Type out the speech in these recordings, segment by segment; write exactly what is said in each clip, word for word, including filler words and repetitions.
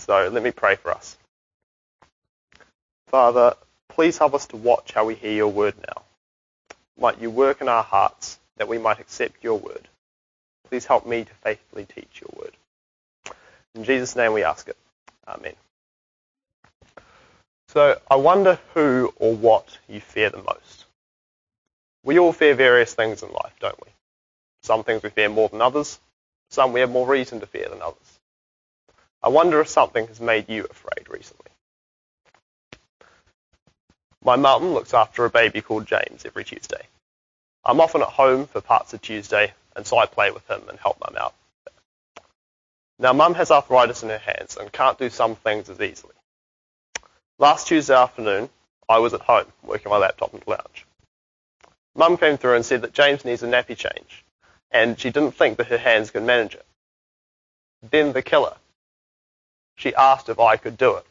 So let me pray for us. Father, please help us to watch how we hear your word now. Might you work in our hearts that we might accept your word. Please help me to faithfully teach your word. In Jesus' name we ask it. Amen. So I wonder who or what you fear the most. We all fear various things in life, don't we? Some things we fear more than others. Some we have more reason to fear than others. I wonder if something has made you afraid recently. My mum looks after a baby called James every Tuesday. I'm often at home for parts of Tuesday, and so I play with him and help mum out. Now, mum has arthritis in her hands and can't do some things as easily. Last Tuesday afternoon, I was at home working on my laptop in the lounge. Mum came through and said that James needs a nappy change, and she didn't think that her hands could manage it. Then the killer. She asked if I could do it.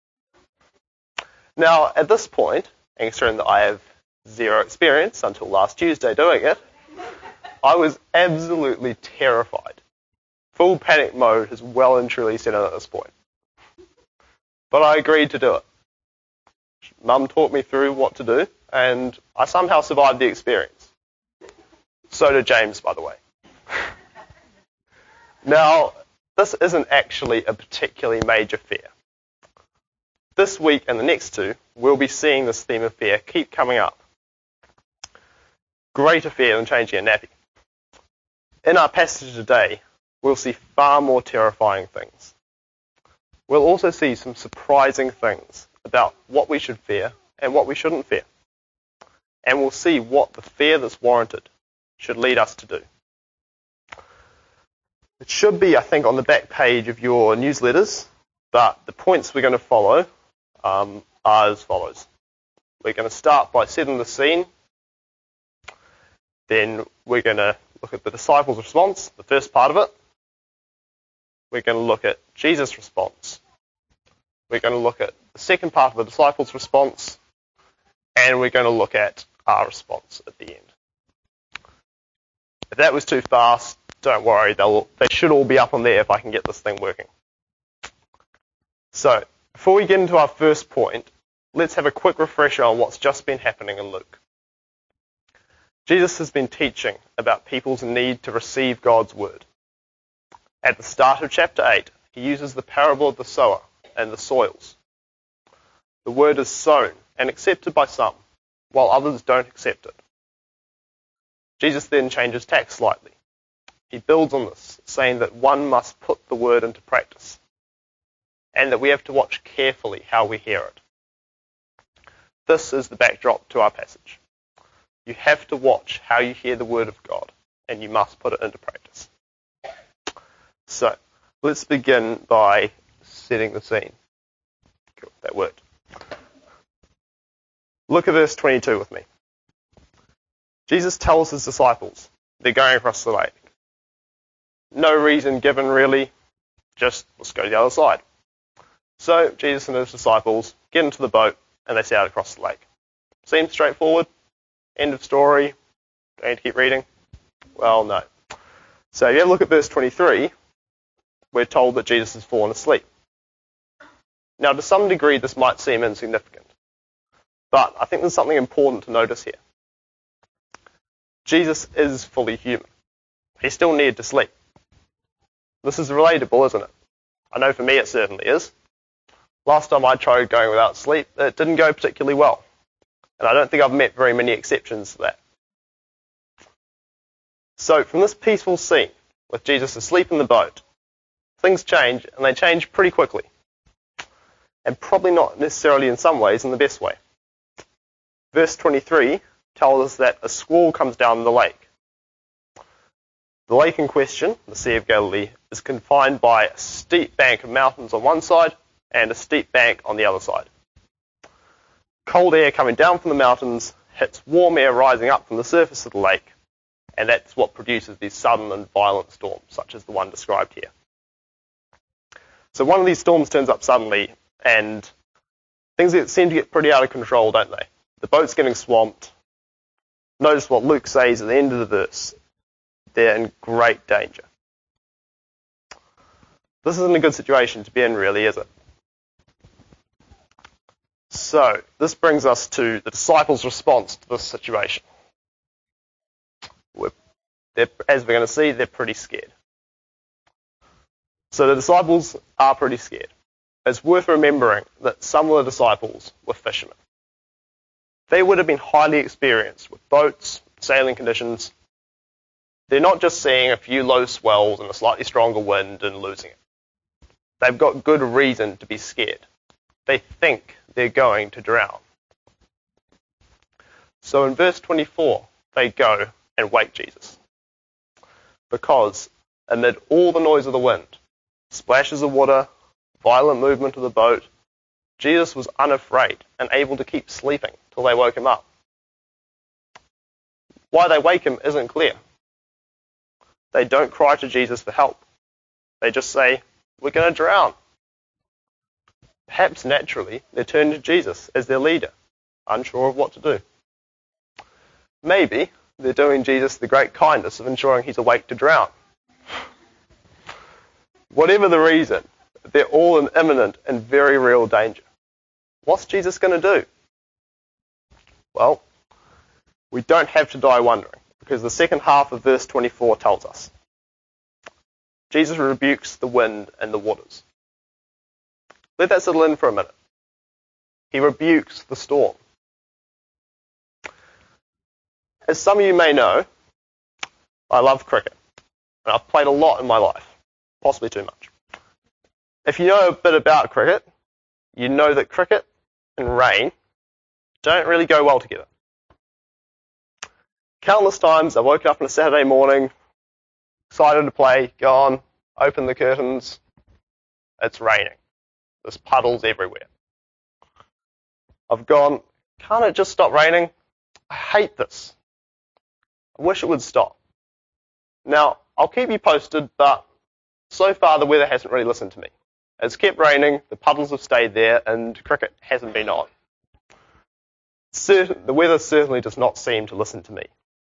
Now, at this point, and considering that I have zero experience until last Tuesday doing it, I was absolutely terrified. Full panic mode has well and truly set in at this point. But I agreed to do it. Mum taught me through what to do, and I somehow survived the experience. So did James, by the way. Now, this isn't actually a particularly major fear. This week and the next two, we'll be seeing this theme of fear keep coming up. Greater fear than changing a nappy. In our passage today, we'll see far more terrifying things. We'll also see some surprising things about what we should fear and what we shouldn't fear. And we'll see what the fear that's warranted should lead us to do. It should be, I think, on the back page of your newsletters, but the points we're going to follow um, are as follows. We're going to start by setting the scene. Then we're going to look at the disciples' response, the first part of it. We're going to look at Jesus' response. We're going to look at the second part of the disciples' response. And we're going to look at our response at the end. If that was too fast, don't worry, they'll, they should all be up on there if I can get this thing working. So, before we get into our first point, let's have a quick refresher on what's just been happening in Luke. Jesus has been teaching about people's need to receive God's word. At the start of chapter eight, he uses the parable of the sower and the soils. The word is sown and accepted by some, while others don't accept it. Jesus then changes tack slightly. He builds on this, saying that one must put the word into practice, and that we have to watch carefully how we hear it. This is the backdrop to our passage. You have to watch how you hear the word of God, and you must put it into practice. So, let's begin by setting the scene. Cool, that worked. Look at verse twenty-two with me. Jesus tells his disciples they're going across the lake. No reason given, really. Just, let's go to the other side. So, Jesus and his disciples get into the boat, and they set out across the lake. Seems straightforward. End of story. Don't need to keep reading. Well, no. So, if you have a look at verse twenty-three, we're told that Jesus has fallen asleep. Now, to some degree, this might seem insignificant, but I think there's something important to notice here. Jesus is fully human. He still needed to sleep. This is relatable, isn't it? I know for me it certainly is. Last time I tried going without sleep, it didn't go particularly well. And I don't think I've met very many exceptions to that. So from this peaceful scene, with Jesus asleep in the boat, things change, and they change pretty quickly. And probably not necessarily in some ways in the best way. Verse twenty-three tells us that a squall comes down the lake. The lake in question, the Sea of Galilee, is confined by a steep bank of mountains on one side and a steep bank on the other side. Cold air coming down from the mountains hits warm air rising up from the surface of the lake, and that's what produces these sudden and violent storms, such as the one described here. So one of these storms turns up suddenly, and things seem to get pretty out of control, don't they? The boat's getting swamped. Notice what Luke says at the end of the verse. They're in great danger. This isn't a good situation to be in, really, is it? So, this brings us to the disciples' response to this situation. We're, as we're going to see, they're pretty scared. So the disciples are pretty scared. It's worth remembering that some of the disciples were fishermen. They would have been highly experienced with boats, sailing conditions. They're not just seeing a few low swells and a slightly stronger wind and losing it. They've got good reason to be scared. They think they're going to drown. So in verse twenty-four, they go and wake Jesus. Because amid all the noise of the wind, splashes of water, violent movement of the boat, Jesus was unafraid and able to keep sleeping till they woke him up. Why they wake him isn't clear. They don't cry to Jesus for help. They just say, "We're going to drown." Perhaps naturally, they turn to Jesus as their leader, unsure of what to do. Maybe they're doing Jesus the great kindness of ensuring he's awake to drown. Whatever the reason, they're all in imminent and very real danger. What's Jesus going to do? Well, we don't have to die wondering, because the second half of verse twenty-four tells us. Jesus rebukes the wind and the waters. Let that settle in for a minute. He rebukes the storm. As some of you may know, I love cricket, and I've played a lot in my life, possibly too much. If you know a bit about cricket, you know that cricket and rain don't really go well together. Countless times I've woken up on a Saturday morning, excited to play, gone, open the curtains, it's raining. There's puddles everywhere. I've gone, can't it just stop raining? I hate this. I wish it would stop. Now, I'll keep you posted, but so far the weather hasn't really listened to me. It's kept raining, the puddles have stayed there, and cricket hasn't been on. Certain, the weather certainly does not seem to listen to me.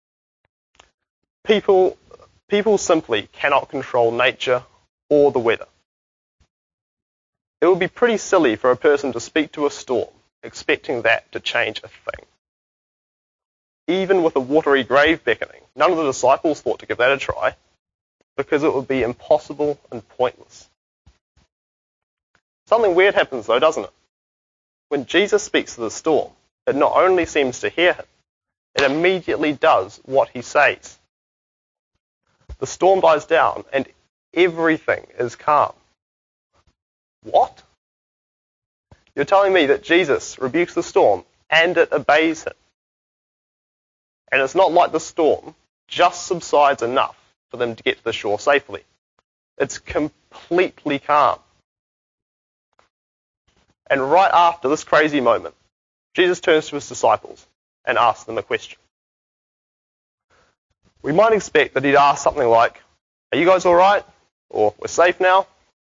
People, people simply cannot control nature or the weather. It would be pretty silly for a person to speak to a storm, expecting that to change a thing. Even with a watery grave beckoning, none of the disciples thought to give that a try, because it would be impossible and pointless. Something weird happens though, doesn't it? When Jesus speaks to the storm, it not only seems to hear him, it immediately does what he says. The storm dies down and everything is calm. What? You're telling me that Jesus rebukes the storm and it obeys him. And it's not like the storm just subsides enough for them to get to the shore safely. It's completely calm. And right after this crazy moment, Jesus turns to his disciples and asks them a question. We might expect that he'd ask something like, "Are you guys all right?" Or, "We're safe now?"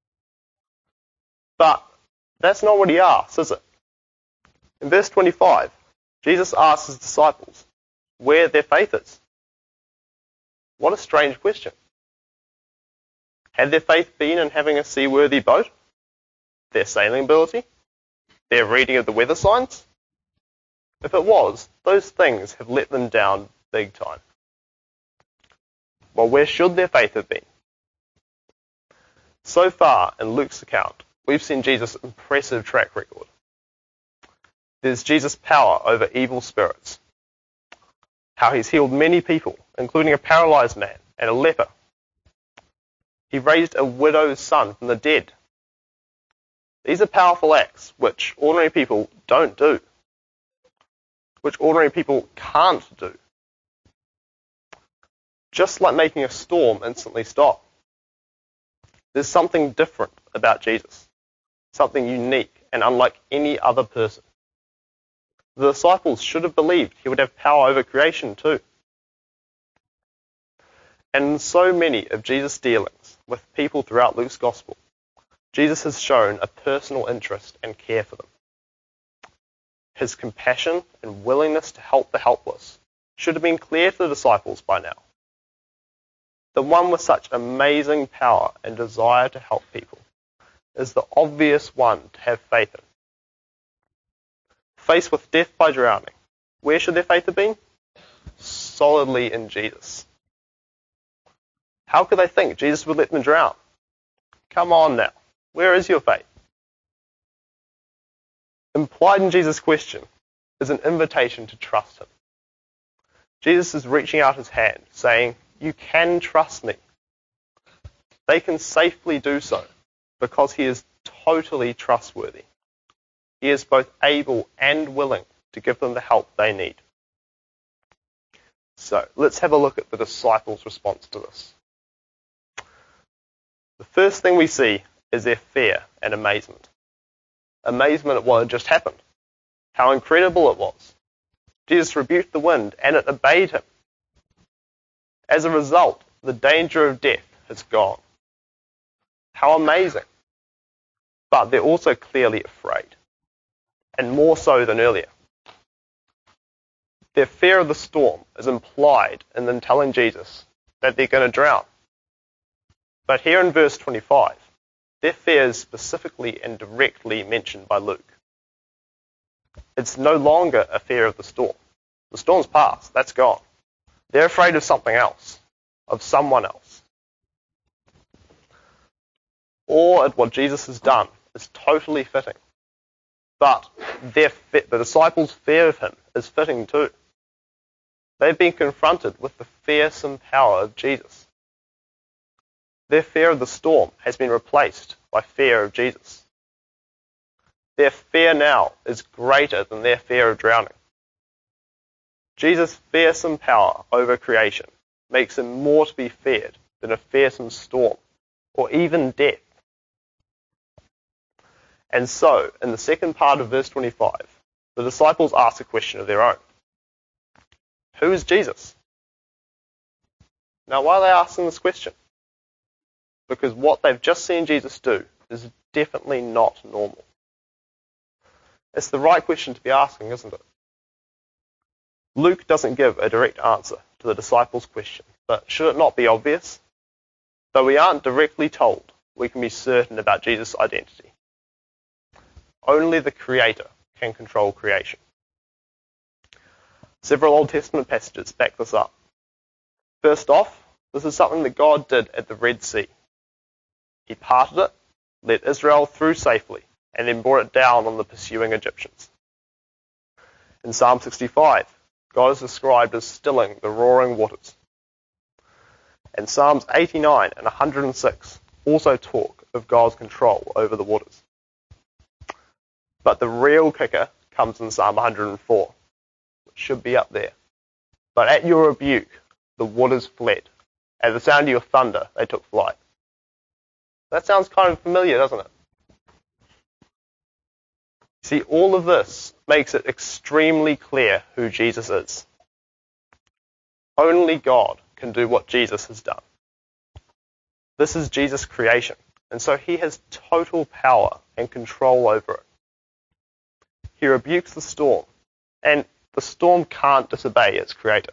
But that's not what he asks, is it? In verse twenty-five, Jesus asks his disciples where their faith is. What a strange question. Had their faith been in having a seaworthy boat? Their sailing ability? Their reading of the weather signs? If it was, those things have let them down big time. Well, where should their faith have been? So far in Luke's account, we've seen Jesus' impressive track record. There's Jesus' power over evil spirits, how he's healed many people, including a paralyzed man and a leper. He raised a widow's son from the dead. These are powerful acts which ordinary people don't do, which ordinary people can't do. Just like making a storm instantly stop. There's something different about Jesus, something unique and unlike any other person. The disciples should have believed he would have power over creation too. And in so many of Jesus' dealings with people throughout Luke's gospel, Jesus has shown a personal interest and care for them. His compassion and willingness to help the helpless should have been clear to the disciples by now. the one with such amazing power and desire to help people, is the obvious one to have faith in. Faced with death by drowning, where should their faith have been? Solidly in Jesus. How could they think Jesus would let them drown? Come on now, where is your faith? Implied in Jesus' question is an invitation to trust him. Jesus is reaching out his hand, saying, you can trust me. They can safely do so because he is totally trustworthy. He is both able and willing to give them the help they need. So let's have a look at the disciples' response to this. The first thing we see is their fear and amazement. Amazement at what had just happened. How incredible it was. Jesus rebuked the wind and it obeyed him. As a result, the danger of death has gone. How amazing. But they're also clearly afraid, and more so than earlier. Their fear of the storm is implied in them telling Jesus that they're going to drown. But here in verse twenty-five, their fear is specifically and directly mentioned by Luke. It's no longer a fear of the storm. The storm's past. That's gone. They're afraid of something else, of someone else. Awe at what Jesus has done is totally fitting. But their, the disciples' fear of him is fitting too. They've been confronted with the fearsome power of Jesus. Their fear of the storm has been replaced by fear of Jesus. Their fear now is greater than their fear of drowning. Jesus' fearsome power over creation makes him more to be feared than a fearsome storm or even death. And so, in the second part of verse twenty-five, the disciples ask a question of their own. Who is Jesus? Now, why are they asking this question? Because what they've just seen Jesus do is definitely not normal. It's the right question to be asking, isn't it? Luke doesn't give a direct answer to the disciples' question, but should it not be obvious? Though we aren't directly told, we can be certain about Jesus' identity. Only the Creator can control creation. Several Old Testament passages back this up. First off, this is something that God did at the Red Sea. He parted it, led Israel through safely, and then brought it down on the pursuing Egyptians. In Psalm sixty-five, God is described as stilling the roaring waters. And Psalms eighty-nine and one hundred six also talk of God's control over the waters. But the real kicker comes in Psalm one hundred four, which should be up there. But at your rebuke, the waters fled. At the sound of your thunder, they took flight. That sounds kind of familiar, doesn't it? See, all of this makes it extremely clear who Jesus is. Only God can do what Jesus has done. This is Jesus' creation, and so he has total power and control over it. He rebukes the storm, and the storm can't disobey its creator.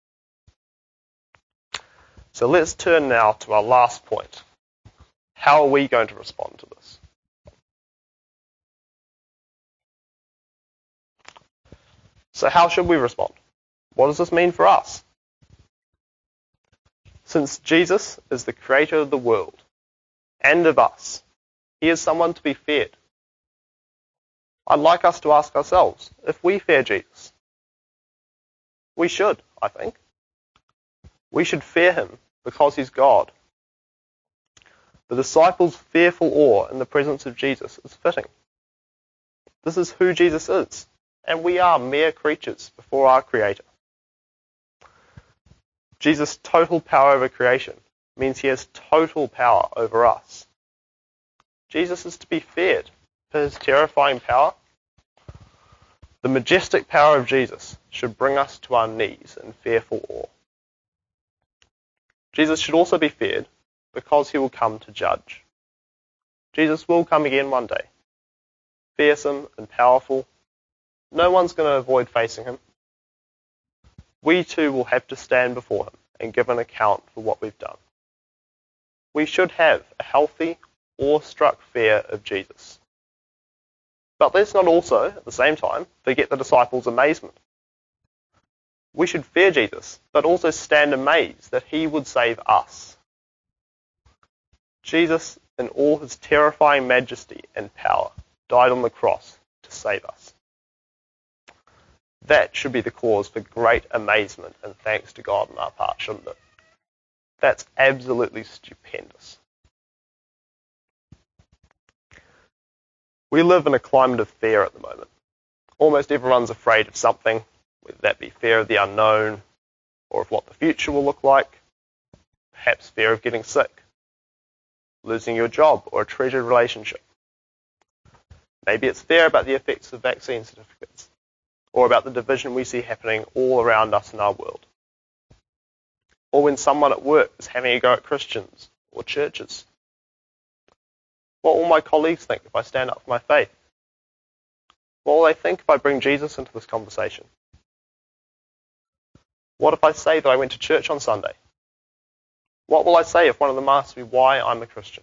So let's turn now to our last point. How are we going to respond to this? So how should we respond? What does this mean for us? Since Jesus is the creator of the world and of us, he is someone to be feared. I'd like us to ask ourselves if we fear Jesus. We should, I think. We should fear him because he's God. The disciples' fearful awe in the presence of Jesus is fitting. This is who Jesus is, and we are mere creatures before our Creator. Jesus' total power over creation means he has total power over us. Jesus is to be feared for his terrifying power. The majestic power of Jesus should bring us to our knees in fearful awe. Jesus should also be feared because he will come to judge. Jesus will come again one day, fearsome and powerful. No one's going to avoid facing him. We too will have to stand before him and give an account for what we've done. We should have a healthy, awestruck fear of Jesus. But let's not also, at the same time, forget the disciples' amazement. We should fear Jesus, but also stand amazed that he would save us. Jesus, in all his terrifying majesty and power, died on the cross to save us. That should be the cause for great amazement and thanks to God on our part, shouldn't it? That's absolutely stupendous. We live in a climate of fear at the moment. Almost everyone's afraid of something, whether that be fear of the unknown, or of what the future will look like, perhaps fear of getting sick, losing your job or a treasured relationship. Maybe it's fear about the effects of vaccine certificates, or about the division we see happening all around us in our world. Or when someone at work is having a go at Christians or churches. What will my colleagues think if I stand up for my faith? What will they think if I bring Jesus into this conversation? What if I say that I went to church on Sunday? What will I say if one of them asks me why I'm a Christian?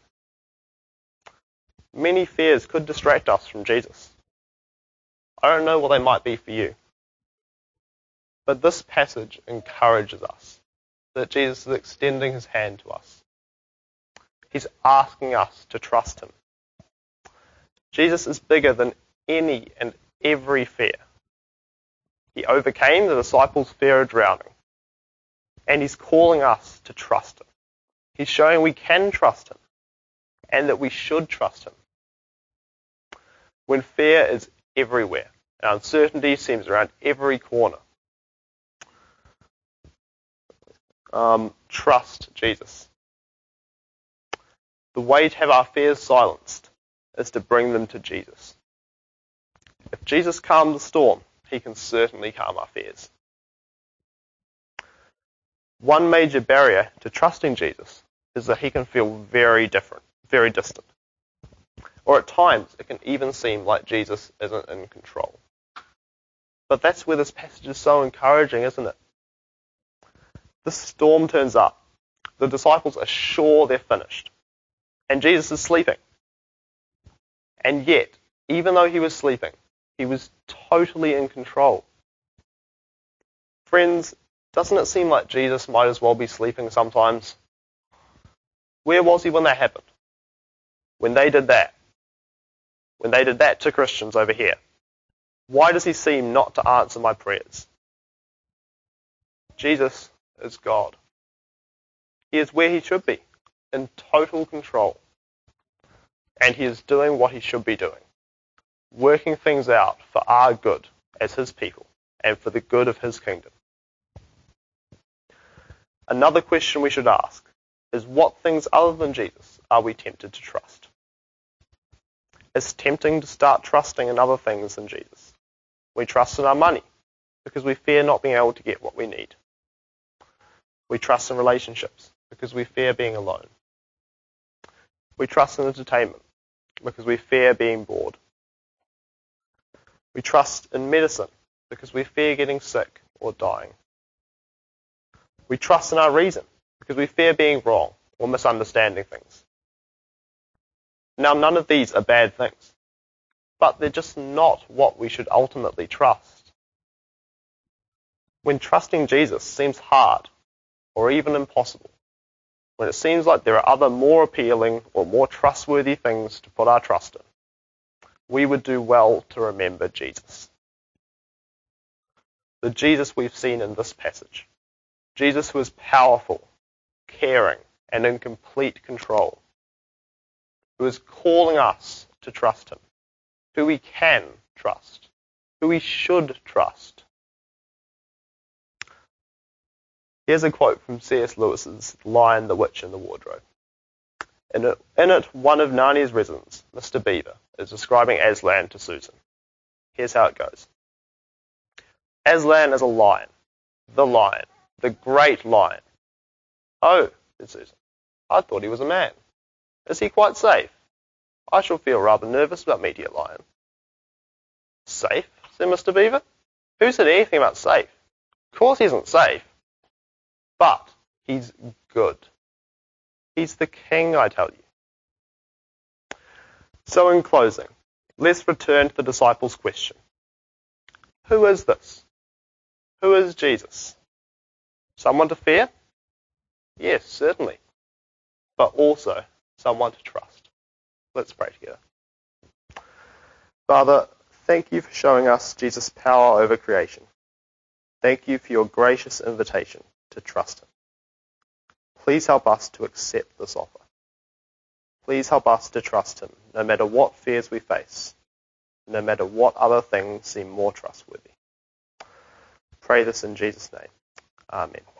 Many fears could distract us from Jesus. I don't know what they might be for you. But this passage encourages us that Jesus is extending his hand to us. He's asking us to trust him. Jesus is bigger than any and every fear. He overcame the disciples' fear of drowning. And he's calling us to trust him. He's showing we can trust him and that we should trust him. When fear is everywhere and uncertainty seems around every corner, um, trust Jesus. The way to have our fears silenced is to bring them to Jesus. If Jesus calmed the storm, he can certainly calm our fears. One major barrier to trusting Jesus is that he can feel very different, very distant. Or at times, it can even seem like Jesus isn't in control. But that's where this passage is so encouraging, isn't it? The storm turns up. The disciples are sure they're finished. And Jesus is sleeping. And yet, even though he was sleeping, he was totally in control. Friends, doesn't it seem like Jesus might as well be sleeping sometimes? Where was he when that happened? When they did that? When they did that to Christians over here? Why does he seem not to answer my prayers? Jesus is God. He is where he should be, in total control. And he is doing what he should be doing, working things out for our good as his people and for the good of his kingdom. Another question we should ask is, what things other than Jesus are we tempted to trust? It's tempting to start trusting in other things than Jesus. We trust in our money because we fear not being able to get what we need. We trust in relationships because we fear being alone. We trust in entertainment because we fear being bored. We trust in medicine because we fear getting sick or dying. We trust in our reason because we fear being wrong or misunderstanding things. Now, none of these are bad things, but they're just not what we should ultimately trust. When trusting Jesus seems hard or even impossible, when it seems like there are other more appealing or more trustworthy things to put our trust in, we would do well to remember Jesus. The Jesus we've seen in this passage. Jesus who is powerful, caring, and in complete control. Who is calling us to trust him. Who we can trust. Who we should trust. Here's a quote from C S Lewis's Lion, the Witch, and the Wardrobe. In it, in it, one of Narnia's residents, Mister Beaver, is describing Aslan to Susan. Here's how it goes. Aslan is a lion. The lion. The great lion. Oh, said Susan. I thought he was a man. Is he quite safe? I shall feel rather nervous about meeting a lion. Safe? Said Mister Beaver. Who said anything about safe? Of course he isn't safe. But he's good. He's the King, I tell you. So in closing, let's return to the disciples' question. Who is this? Who is Jesus? Someone to fear? Yes, certainly. But also someone to trust. Let's pray together. Father, thank you for showing us Jesus' power over creation. Thank you for your gracious invitation to trust him. Please help us to accept this offer. Please help us to trust him, no matter what fears we face, no matter what other things seem more trustworthy. Pray this in Jesus' name. Amen.